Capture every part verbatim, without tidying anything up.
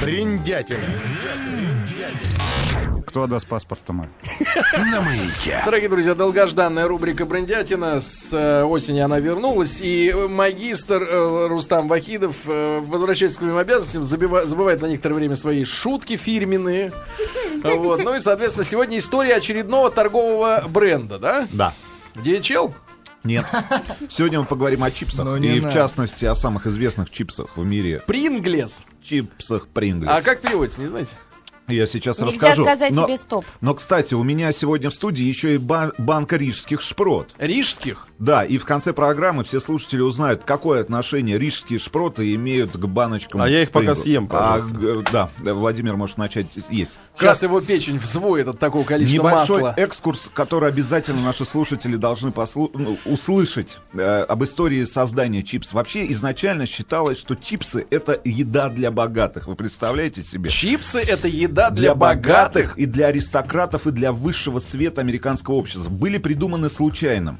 Бриндятина. Кто даст паспорт-то мой? На Маяке. Дорогие друзья, долгожданная рубрика «Бриндятина». С э, осени она вернулась. И магистр э, Рустам Вахидов, э, возвращаясь к своим обязанностям, забива- забывает на некоторое время свои шутки фирменные. Вот. Ну и, соответственно, сегодня история очередного торгового бренда, да? Да. ди эйч эл? Нет. Сегодня мы поговорим о чипсах. Ну, не и, надо. в частности, о самых известных чипсах в мире. Принглес. Чипсах Принглс. А как переводится, не знаете? Я сейчас Нельзя расскажу. сказать но, себе стоп. но, кстати, у меня сегодня в студии еще и ба- банка рижских шпрот. Рижских? Да, и в конце программы все слушатели узнают, какое отношение рижские шпроты имеют к баночкам. А я их пока Принглс. съем, А, пожалуйста. г- да, Владимир может начать есть. Сейчас его печень взвоет от такого количества Небольшой масла. экскурс, который обязательно наши слушатели должны послу- ну, услышать э, об истории создания чипсов. Вообще изначально считалось, что чипсы — это еда для богатых. Вы представляете себе? Чипсы — это еда для, Для богатых. богатых и для аристократов и для высшего света американского общества. Были придуманы случайно.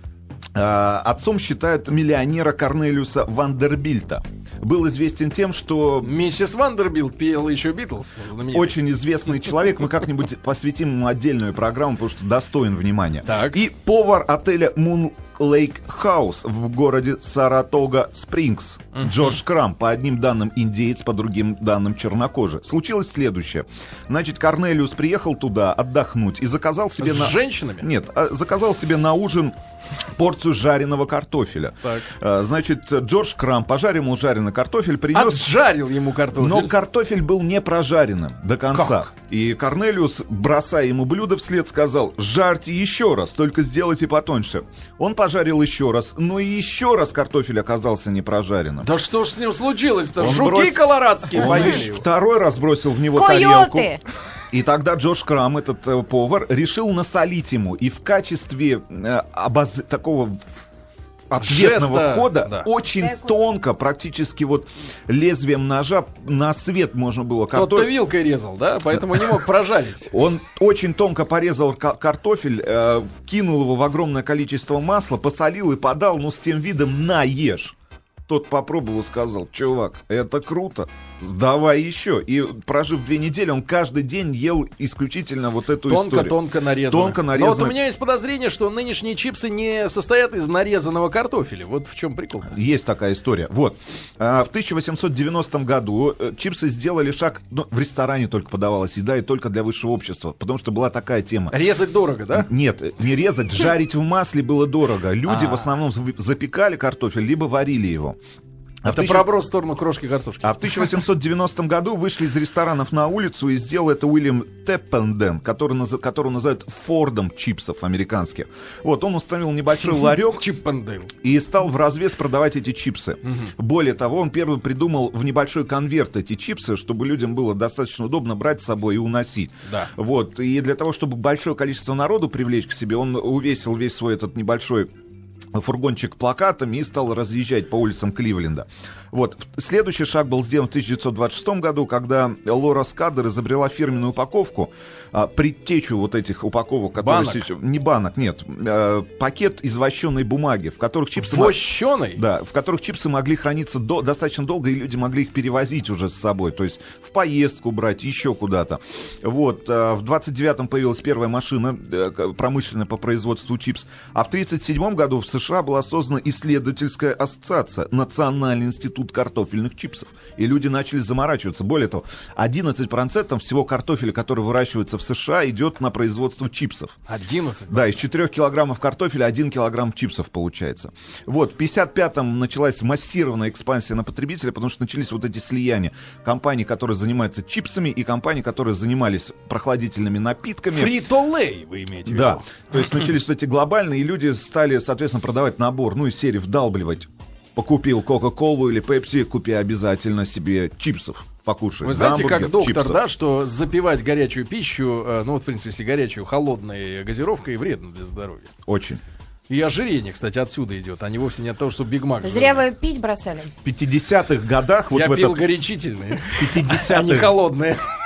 А, Отцом считают миллионера Корнелиуса Вандербильта. Был известен тем, что Миссис Вандербилт пела еще Битлз. знаменитый. очень известный человек. Мы как-нибудь посвятим ему отдельную программу, потому что достоин внимания. Так. И повар отеля Moon Lake House в городе Саратога Спрингс. Джордж Крам, по одним данным индеец, по другим данным чернокожий. Случилось следующее. Значит, Корнелиус приехал туда отдохнуть и заказал себе С на... женщинами? Нет, а заказал себе на ужин порцию жареного картофеля. Так. А, Значит, Джордж Крам пожарил ему жареный картофель, принес... Отжарил ему картофель. Но картофель был не прожаренным до конца. Как? И Корнелиус, бросая ему блюдо вслед, сказал: жарьте еще раз, только сделайте потоньше. Он пожарил еще раз, но и еще раз картофель оказался не прожаренным. Да что ж с ним случилось-то? Он Жуки брос- колорадские Он поели лишь его. второй раз бросил в него Койоты! тарелку. И тогда Джордж Крам, этот э, повар, решил насолить ему. И в качестве э, обоз- такого ответного Жеста, хода да. очень тонко, практически вот лезвием ножа на свет можно было Тот-то картофель. вилкой резал, да? Поэтому не мог прожарить. Он очень тонко порезал ка- картофель, э, кинул его в огромное количество масла, посолил и подал, ну, с тем видом: на, ешь. Тот попробовал и сказал: чувак, это круто, давай еще. И прожив две недели, он каждый день ел исключительно вот эту историю. Тонко-тонко нарезано. Тонко Но вот нарезано. у меня есть подозрение, что нынешние чипсы не состоят из нарезанного картофеля. Вот в чем прикол. Есть такая история. Вот. А, В тысяча восемьсот девяностом году э, чипсы сделали шаг, ну, в ресторане только подавалась еда и только для высшего общества, потому что была такая тема. Резать дорого, да? Нет, не резать, жарить в масле было дорого. Люди А. в основном зв- запекали картофель, либо варили его. А в Это тысяча- проброс в сторону крошки картошки. А в тысяча восемьсот девяностом году вышли из ресторанов на улицу и сделал это Уильям Теппенден, который, наз- которого называют Фордом чипсов американских. Вот, он установил небольшой ларек Чип-пен-дейл. и стал в развес продавать эти чипсы. Более того, он первый придумал в небольшой конверт эти чипсы, чтобы людям было достаточно удобно брать с собой и уносить. Да. Вот. И для того, чтобы большое количество народу привлечь к себе, он увесил весь свой этот небольшой фургончик плакатами и стал разъезжать по улицам Кливленда. Вот. Следующий шаг был сделан в тысяча девятьсот двадцать шестом году, когда Лора Скадер изобрела фирменную упаковку, а, предтечу вот этих упаковок, которые Банок? сейчас... Не банок, нет. а, пакет из вощеной бумаги, в которых чипсы... мо- Вощеный? Да, в которых чипсы могли храниться до- достаточно долго, и люди могли их перевозить уже с собой, то есть в поездку брать, еще куда-то. Вот. а, В двадцать девятом появилась первая машина э, к- промышленная по производству чипс, а в тридцать седьмом году в США была создана исследовательская ассоциация Национальный институт картофельных чипсов, и люди начали заморачиваться. Более того, одиннадцать процентов всего картофеля, который выращивается в США, идет на производство чипсов. одиннадцать. Да, из четырёх килограммов картофеля один килограмм чипсов получается. Вот, в пятьдесят пятом началась массированная экспансия на потребителя, потому что начались вот эти слияния компаний, которые занимаются чипсами, и компаний, которые занимались прохладительными напитками. Фрито-лей, вы имеете в Да, виду? то есть начались вот эти глобальные, и люди стали, соответственно, продавать набор, ну, из серии вдалбливать. Покупил Кока-Колу или Пепси, купи обязательно себе чипсов. Покушай. Вы знаете, гамбургер, как доктор, чипсов. да, что запивать горячую пищу, э, ну вот, в принципе, если горячую, холодной газировкой, вредно для здоровья. Очень. И ожирение, кстати, отсюда идет, а не вовсе не от того, что Биг Мак. Зря вы пить бросали. В пятидесятых годах, вот Я в пил этот... горячительные, в а не пятидесятых холодные. В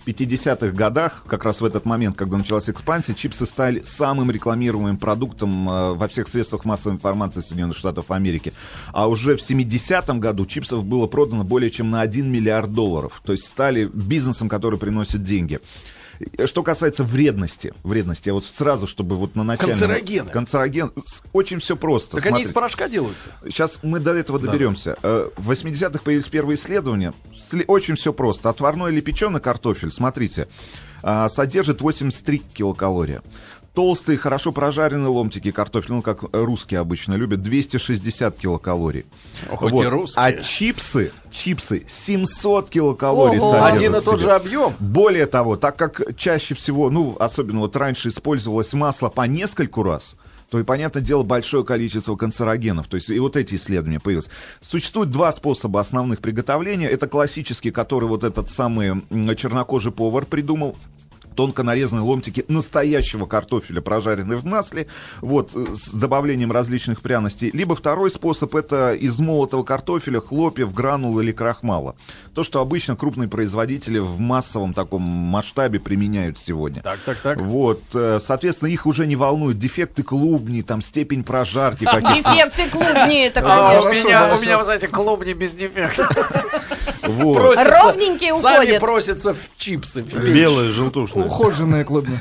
пятидесятых годах, как раз в этот момент, когда началась экспансия, чипсы стали самым рекламируемым продуктом э, во всех средствах массовой информации Соединенных Штатов Америки. А уже в семидесятом году чипсов было продано более чем на один миллиард долларов. То есть стали бизнесом, который приносит деньги. Что касается вредности, вредности, я вот сразу, чтобы вот на начале... Канцерогены. Канцероген. Очень все просто. Так Смотри. они из порошка делаются? Сейчас мы до этого Да. доберемся. В восьмидесятых появились первые исследования. Очень все просто. Отварной или печеный картофель, смотрите, содержит восемьдесят три килокалории. Толстые, хорошо прожаренные ломтики картофеля, ну, как русские обычно любят, двести шестьдесят килокалорий. Хоть Вот. и русские. А чипсы, чипсы семьсот килокалорий Ого. содержат Один и в тот себе. же объем. Более того, так как чаще всего, ну, особенно вот раньше использовалось масло по нескольку раз, то и, понятное дело, большое количество канцерогенов. То есть и вот эти исследования появились. Существует два способа основных приготовления. Это классический, который вот этот самый м, чернокожий повар придумал. Тонко нарезанные ломтики настоящего картофеля, прожаренные в масле, вот, с добавлением различных пряностей. Либо второй способ — это из молотого картофеля, хлопьев, гранул или крахмала. То, что обычно крупные производители в массовом таком масштабе применяют сегодня. Так, так, так. Вот, э, соответственно, их уже не волнуют дефекты клубней, там, степень прожарки каких-то. Дефекты клубни, это, А, конечно. у меня, у меня, вы знаете, клубни без дефекта. Вот. Просятся- Ровненькие Сами уходят. просятся в чипсы. в печь. Белые, желтушные. Ухоженные клубни.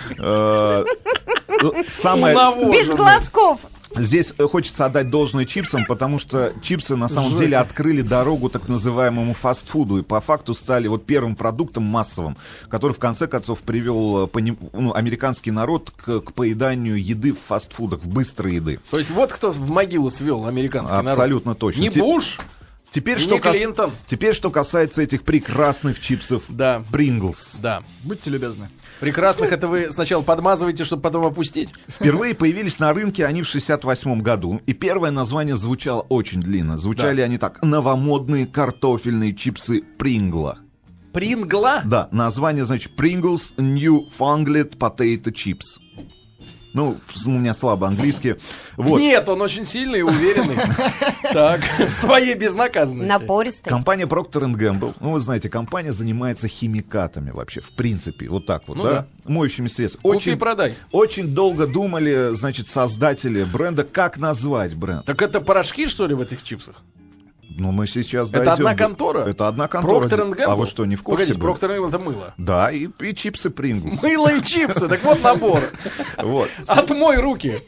Э, Самое... Унавоженные. Без глазков. Здесь хочется отдать должное чипсам, потому что чипсы на самом деле открыли дорогу так называемому фастфуду и по факту стали вот первым продуктом массовым, который в конце концов привел пони- ну, американский народ к, к поеданию еды в фастфудах, в быстрой еды. То есть вот кто в могилу свел американский народ. Абсолютно точно. Не Те- Буш, Теперь не что, кас- Клинтон. Теперь что касается этих прекрасных чипсов Да. Принглс. Да. Будьте любезны. Прекрасных это вы сначала подмазываете, чтобы потом опустить. Впервые появились на рынке они в шестьдесят восьмом году, и первое название звучало очень длинно. Звучали Да. они так: новомодные картофельные чипсы Прингла. Прингла? Да, название, значит, Pringles New Fangled Potato Chips. Ну, у меня слабо английский. Вот. Нет, он очень сильный и уверенный. Так, в своей безнаказанности. Напористый. Компания Procter энд Gamble, ну, вы знаете, компания занимается химикатами вообще, в принципе, вот так вот, Ну да? да. Моющими средствами. Купи Очень, и продай. очень долго думали, значит, создатели бренда, как назвать бренд. Так это порошки, что ли, в этих чипсах? Ну, мы сейчас Это дойдем. одна контора? Это одна контора. Procter энд Gamble? А вы что, не в курсе Погодите, были? Procter энд Gamble это мыло. Да, и, и чипсы Принглс. Мыло и чипсы, так вот набор. Вот. Отмой руки.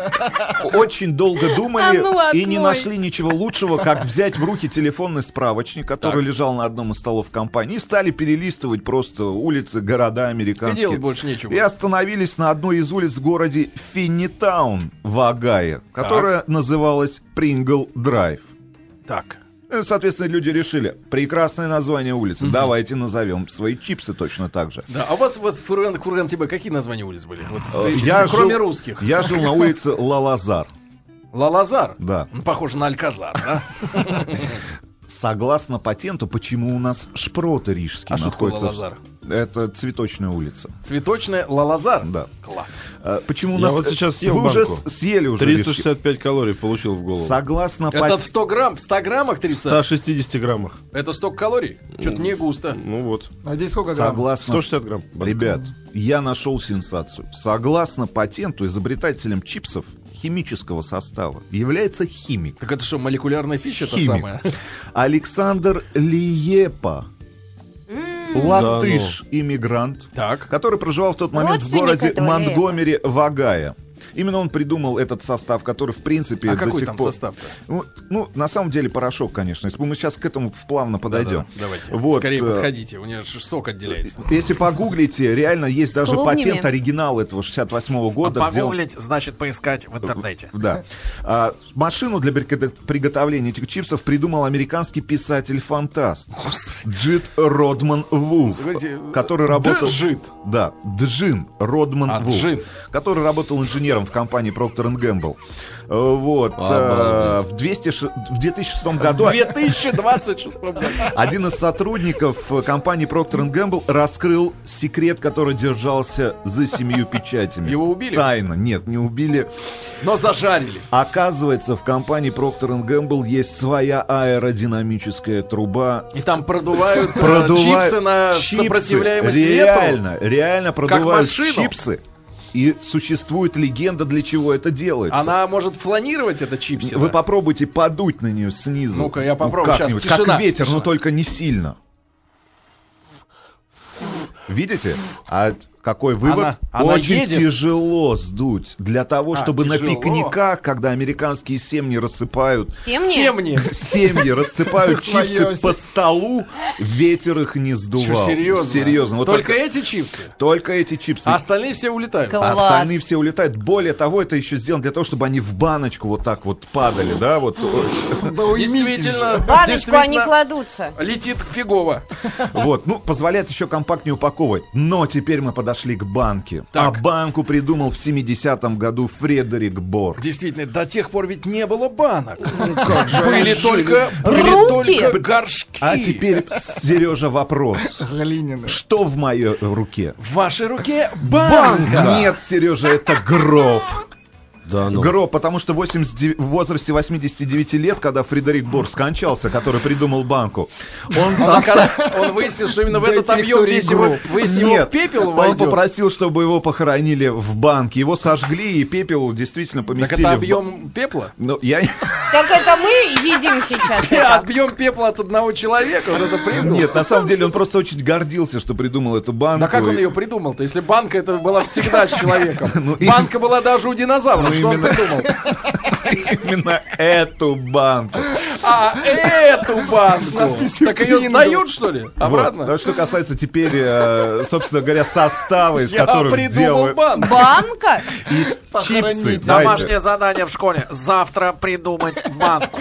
Очень долго думали А ну, и не отмой. нашли ничего лучшего, как взять в руки телефонный справочник, который Так. лежал на одном из столов компании, и стали перелистывать просто улицы, города И американские. делать больше нечего. И остановились на одной из улиц в городе Финнитаун в Огайо, которая называлась Прингл Драйв. Так. Ну, соответственно, люди решили: прекрасное название улицы, давайте назовем свои чипсы точно так же. Да, а у вас, у вас Фурган, Фурган, тебе какие названия улиц были? Вот, Э, если я кроме жил- русских. Я жил на улице Лалазар. Лалазар? Да. Ну, похоже на Альказар, да? Согласно патенту, почему у нас шпроты рижские А что такое находятся... в- Лалазар? Это цветочная улица. Цветочная Лалазар? Да. Класс. А, почему у Я нас... вот сейчас съел Вы уже банку. с- съели уже триста рижские. шестьдесят пять калорий получил в голову. Согласно Это в патенту... сто грамм, в сто граммах В триста? ста шестидесяти граммах. Это столько калорий? Что-то не густо. Ну вот. А здесь сколько грамм? Согласно... сто шестьдесят грамм. банка. Ребят, я нашел сенсацию. Согласно патенту, изобретателем чипсов химического состава является химик. Так это что, молекулярная пища та Химик. самая? Александр Лиепа. Латыш, иммигрант, Так. который проживал в тот момент в Родственник городе этого Монтгомери в Огайо. Именно он придумал этот состав, который в принципе А до какой сих там пор... состав-то? Ну, ну, на самом деле порошок, конечно. Если мы сейчас к этому плавно подойдем. Да-да-да, давайте. Вот, Скорее э, подходите, у нее же сок отделяется. Если погуглите, реально есть даже клубнями. патент оригинал этого шестьдесят восьмого года. где он- значит поискать в интернете. Да. А, машину для приготов- приготовления этих чипсов придумал американский писатель-фантаст Джит Родман Вулф, Погодите, который работал... Джит? Да, Джин Родман А, Вулф, Джин. который работал инженером инженером в компании Procter энд Gamble. Вот. э, в, двести ш- в две тысячи шестом году В две тысячи двадцать шестом году. один из сотрудников компании Procter энд Gamble раскрыл секрет, который держался за семью печатями. Его убили? Тайно. Нет, не убили. Но зажарили. Оказывается, в компании Procter энд Gamble есть своя аэродинамическая труба. И там продувают, э, Продувают чипсы на чипсы. сопротивляемость Реально, ветру. реально продувают машину. чипсы. И существует легенда, для чего это делается. Она может фланировать, эта чипсы. Вы попробуйте подуть на нее снизу. Ну-ка, я попробую. Сейчас, как-нибудь, тишина, как ветер, тишина. но только не сильно. Видите? А какой вывод? Она- она Очень едет. тяжело сдуть. Для того, А, чтобы на тяжело. пикниках, когда американские семьи рассыпают Семьи? Семьи. семьи рассыпают Своё чипсы се- по столу, ветер их не сдувал. Что, серьезно? Серьезно. Вот Только так- эти чипсы? только эти чипсы. А остальные все улетают. Класс. А остальные все улетают. Более того, это еще сделано для того, чтобы они в баночку вот так вот падали, да, вот. Действительно. В баночку действительно они кладутся. Летит фигово. Вот, ну, позволяет еще компактнее упаковывать. Но теперь мы подошли к банке. Так. А банку придумал в семидесятом году Фредерик Бор. Действительно, до тех пор ведь не было банок. Были только, были Руки. только горшки. А теперь, Сережа, вопрос. Глиняные. Что в моей руке? В вашей руке банка. Нет, Сережа, это гроб. Да, ну. Гроб, потому что в восемьдесят девять в возрасте восьмидесяти девяти лет, когда Фредерик Бор скончался, который придумал банку, он А когда он выяснил, что именно в этот Дайте объем Виктории весь его, гроб. весь его Нет, пепел он войдет. попросил, чтобы его похоронили в банке. Его сожгли, и пепел действительно Так поместили это в ба- объем пепла? Ну, я... Так это мы едим сейчас. это? Объем пепла от одного человека, вот это придумал. Нет, на самом деле он просто очень гордился, что придумал эту банку. Да как он И- ее придумал-то? Если банка это была всегда с человеком. Ну, и- Банка была даже у динозавров. Ну, Что он именно. придумал? Именно эту банку. А, эту банку. надписью Так ее Pringles. сдают, что ли? Вот. Обратно? Ну, что касается теперь, э, собственно говоря, состава, из Я которых придумал делают банк. Банка? из чипсы. Похороните. Знаете, Домашнее задание в школе. Завтра придумать банку.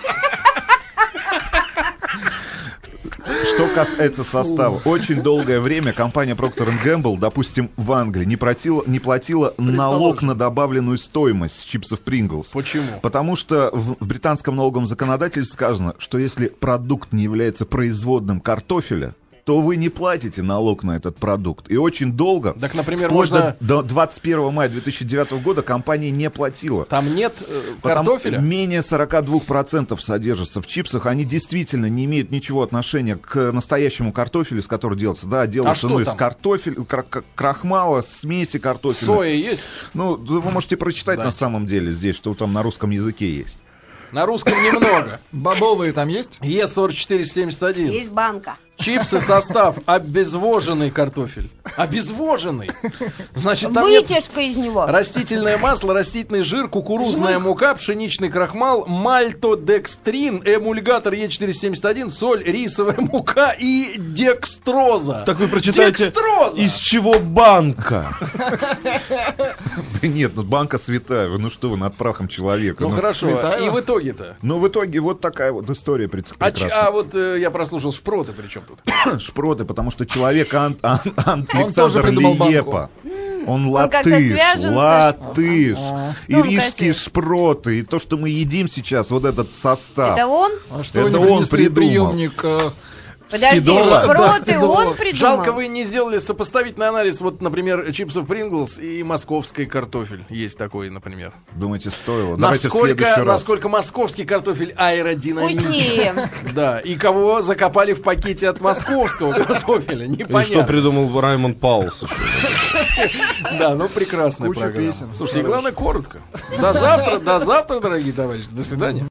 Что касается состава, очень долгое время компания Procter энд Gamble, допустим, в Англии, не платила, не платила налог на добавленную стоимость с чипсов Pringles. Почему? Потому что в, в британском налоговом законодательстве сказано, что если продукт не является производным картофеля, то вы не платите налог на этот продукт. И очень долго, Так, например, вплоть можно- до, до двадцать первого мая две тысячи девятого года, компания не платила. Там нет э, Потому картофеля? менее сорок два процента содержится в чипсах. Они действительно не имеют ничего отношения к настоящему картофелю, из которого делается. Да, делается что ну, из там? картофеля, кра- кра- крахмала, смеси картофеля. Соя есть? Ну, вы можете прочитать Да. на самом деле здесь, что там на русском языке есть. На русском немного. Бобовые там есть? Е сорок четыре семьдесят один. Есть банка. Чипсы, состав, обезвоженный картофель. Обезвоженный. Значит, там нет Вытяжка из него. растительное масло, растительный жир, кукурузная мука, пшеничный крахмал, мальтодекстрин, эмульгатор Е четыреста семьдесят один, соль, рисовая мука и декстроза. Так вы прочитаете, Декстроза! из чего банка? Да нет, ну банка святая. Вы, ну что вы, над прахом человека. Ну ну. хорошо, Цветаева? и в итоге-то? Ну, в итоге вот такая вот история пред- А, ч- прекрасная. а вот э, я прослушал шпроты, причем тут. Шпроты, потому что человек Ан- Ан- Ан- Он Александр тоже придумал банку. Лиепа. Он как-то латыш, связан со- латыш. И Ну, он рижские красив. шпроты, и то, что мы едим сейчас, вот этот состав. Это он? А что Это они он принесли придумал. приемник? э, Подожди, Скидола? шпроты Да, он Скидола. придумал? Жалко, вы не сделали сопоставительный анализ, вот, например, чипсов Принглс и московский картофель. Есть такой, например. Думаете, стоило? Давайте в Насколько, следующий раз. насколько московский картофель аэродинамичен. Вкуснее. Да, и кого закопали в пакете от московского картофеля, И что непонятно. придумал Раймонд Паулс еще? Да, ну прекрасная Куча программа. песен. Слушайте, и главное, коротко. До завтра, до завтра, дорогие товарищи. До свидания.